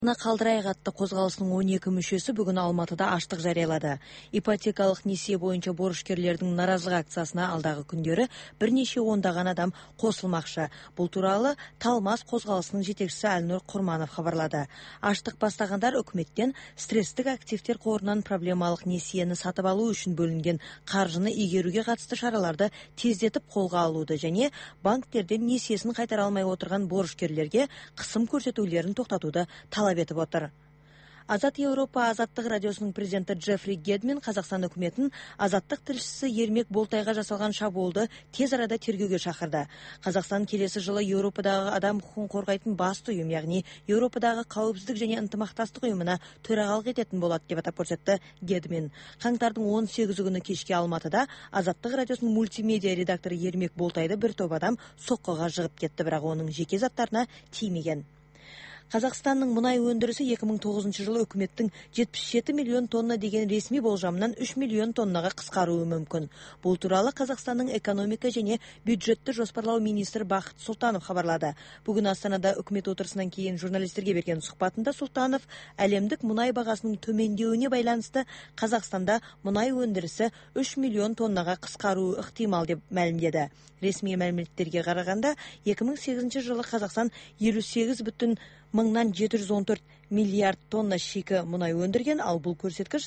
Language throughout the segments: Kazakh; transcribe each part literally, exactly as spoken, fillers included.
Қалдырайық атты қозғалысының он екі мүшесі бүгін Алматыда аштық жариялады. Ипотекалық несие бойынша борышкерлердің наразылық акциясына алдағы күндері бірнеше ондаған адам қосылмақшы. Бұл туралы Талмас қозғалысының жетекшісі Әлнұр Құрманов хабарлады. Аштық бастағандар үкіметтен стресстік активтер қорынан проблемалық несиені сатып алу үшін бөлінген қаржыны игеруге қатысты шараларды тездетіп қолға алуды және банктерден несиесін қайтара алмай отырған борышкерлерге қысым көрсетулерін тоқтатуды талап етіп отыр. Азат Еуропа Азаттық радиосының президенті Джеффри Гедмин Қазақстан үкіметін Азаттық тілшісі Ермек Болтайға жасалған шабуылды тез арада тергеуге шақырды. Қазақстан келесі жылы Еуропадағы адам құқығын қорғайтын басты ұйым, яғни Еуропадағы қауіпсіздік және ынтымақтастық ұйымына төрағалық ететін болады деп атап көрсетті Гедмин. Қаңтардың он сегізі күні кешке Алматыда Азаттық радиосының мультимедиа редакторы Ермек Болтайды бір топ адам соққыға жығып кетті, бірақ оның жеке заттарына тимеген. Қазақстанның мұнай өндірісі екі мың тоғызыншы жылы үкіметтің жетпіс жеті миллион тонна деген ресми болжамынан үш миллион тоннаға қысқаруы мүмкін. Бұл туралы Қазақстанның экономика және бюджетті жоспарлау министрі Бақыт Сұлтанов хабарлады. Бүгін Астанада үкімет отырысынан кейін журналистерге берген сұхбатында Сұлтанов әлемдік мұнай бағасының төмендеуіне байланысты Қазақстанда мұнай өндірісі үш миллион тоннаға қысқаруы ықтимал деп мәлімдеді. Ресми мәліметтерге қарағанда екі мың сегізінші жылы Қазақстан елу сегіз бүтін мыңнан жеті жүз он төрт миллиард тонна шикі мұнай өндірген, ал бұл көрсеткіш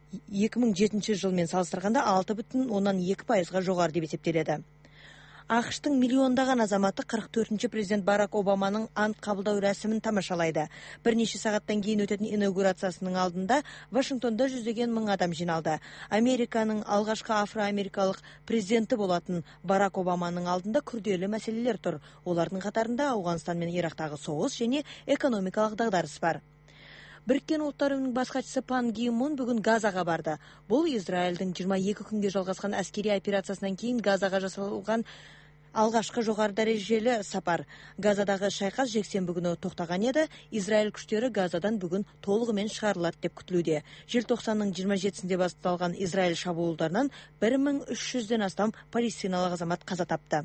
екі мың жетінші жылмен салыстырғанда алты бүтін оннан екі пайызға жоғары деп есептеледі. ақш-тың миллиондаған азаматы қырық төртінші президент Барак Обаманың ант қабылдау рәсімін тамашалайды. Бірнеше сағаттан кейін өтетін инаугурациясының алдында Вашингтонда жүздеген мың адам жиналды. Американың алғашқы афроамерикалық президенті болатын Барак Обаманың алдында күрделі мәселелер тұр. Олардың қатарында Ауғанстан мен Ирактағы соғыс және экономикалық дағдарыс бар. Біріккен ұлттар ұйымының бас хатшысы Пан Ги Мун бүгін Газаға барды. Бұл Израильдің жиырма екі күнге жалғасқан әскери операциясынан кейін Газаға жасалған алғашқы жоғары дәрежелі сапар. Газадағы шайқас жексенбі күні тоқтаған еді. Израиль күштері Газадан бүгін толығымен шығарылады деп күтілуде. Желтоқсанның жиырма жетісінде басталған Израиль шабуылдарынан бір мың үш жүзден астам палестиналық азамат қаза тапты.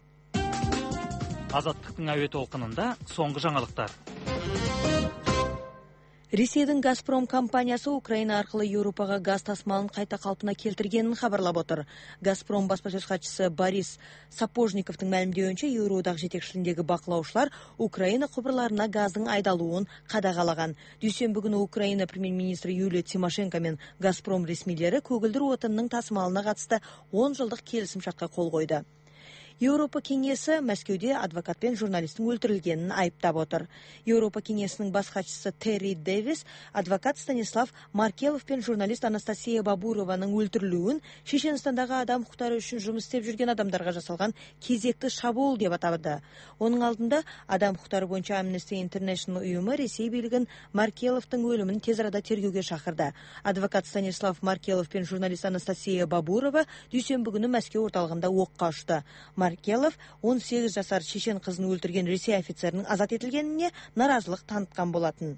Азаттықтың әуе толқынында соңғы жаңалықтар. Ресейдің Газпром компаниясы Украина арқылы Еуропаға газ тасымалын қайта қалпына келтіргенін хабарлап отыр. Газпром баспасөз хатшысы Борис Сапожниковтың мәлімдеуінше, Еуроодақ жетекшілігіндегі бақылаушылар Украина құбырларына газдың айдалуын қадағалаған. Дүйсенбі күні Украина премьер-министрі Юлия Тимошенко мен Газпром ресмилері көгілдір отынның тасымалына қатысты он жылдық келісімшартқа қол қойды. Еуропа кеңесі Мәскеуде адвокат пен журналистің өлтірілгенін айыптап отыр. Еуропа кеңесінің бас хатшысы Терри Дэвис адвокат Станислав Маркелов пен журналист Анастасия Бабурованың өлтірілуін Шешенстандағы адам құқықтары үшін жұмыс істеп жүрген адамдарға жасалған кезекті шабуыл деп атады. Оның алдында адам құқықтары бойынша Amnesty International ұйымы Ресей билігін Маркеловтың өлімін тез арада тергеуге шақырды. Адвокат Станислав Маркелов пен журналист Анастасия Бабурова дүйсенбі күні Мәскеу орталығында оққа ұшты. Маркелов он сегіз жасар шешен қызын өлтірген Ресей офицерінің азат етілгеніне наразылық танытқан болатын.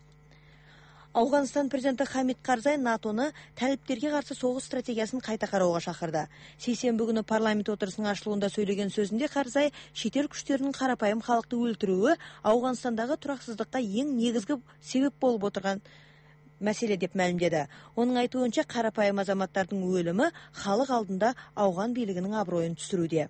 Ауғанстан президенті Хамид Карзай НАТОны тәліптерге қарсы соғыс стратегиясын қайта қарауға шақырды. Сейсенбі күні парламент отырысының ашылуында сөйлеген сөзінде Карзай шетел күштерінің қарапайым халықты өлтіруі Ауғанстандағы тұрақсыздыққа ең негізгі себеп болып отырған мәселе деп мәлімдеді. Оның айтуынша қарапайым азаматтардың өлімі халық алдында ауған билігінің абыройын түсіруде.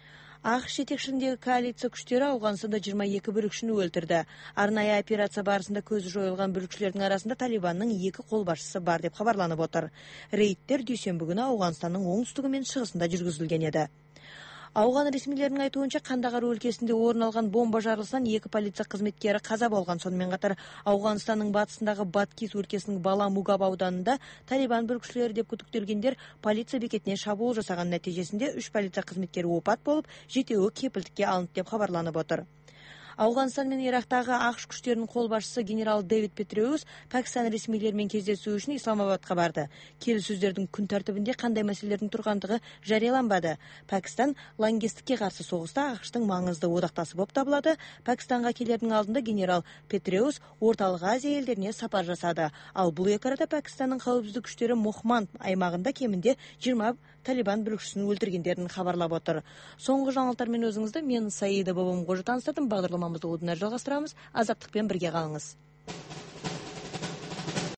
ақш жетекшілігіндегі коалиция күштері Ауғанстанда жиырма екі бүлікшіні өлтірді. Арнайы операция барысында көзі жойылған бүлікшілердің арасында Талибанның екі қолбасшысы бар деп хабарланып отыр. Рейдтер дүйсенбі күні Ауғанстанның оңтүстігі мен шығысында жүргізілген еді. Ауған ресмилерінің айтуынша Қандағар өлкесінде орын алған бомба жарылысынан екі полиция қызметкері қаза болған. Сонымен қатар Ауғанстанның батысындағы Баткис өлкесінің Бала Мугаб ауданында Талибан бүлікшілері деп күдіктелгендер полиция бекетіне шабуыл жасаған нәтижесінде үш полиция қызметкері опат болып, жетеуі кепілдікке алынды деп хабарланып отыр. Ауғанстан мен Ирактағы ақш күштерінің қолбасшысы генерал Дэвид Петреус Пәкістан ресмилерімен кездесу үшін Исламабадқа барды. Келіссөздердің күн тәртібінде қандай мәселелердің тұрғандығы жарияланбады. Пәкістан лаңкестікке қарсы соғыста ақштың маңызды одақтасы болып табылады. Пәкістанға келердің алдында генерал Петреус Орталық Азия елдеріне сапар жасады. Ал бұл екі арада Пәкістанның қауіпсіздік күштері Мохманд аймағында кемінде жиырма Талибан бүлікшісін өлтіргендерін хабарлап отыр. Соңғы жаңалықтармен өзіңізді мен Саида Бабамқожа таныстырдым. Бағдарламамызды одан әрі жалғастырамыз. Азаттықпен бірге қалыңыз.